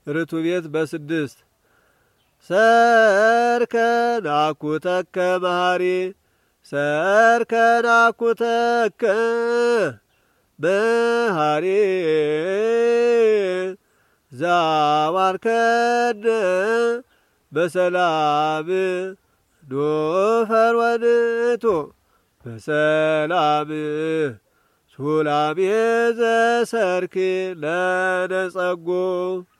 ርቱቤት በስድስት ሰርከን አኩተከ መሃሪ ሰርከን አኩተከ መሃሪ ዛዋርከነ በሰላም ዶፈርወንቶ በሰላም ሱላሜ ዘሰርክ ለነጸጎ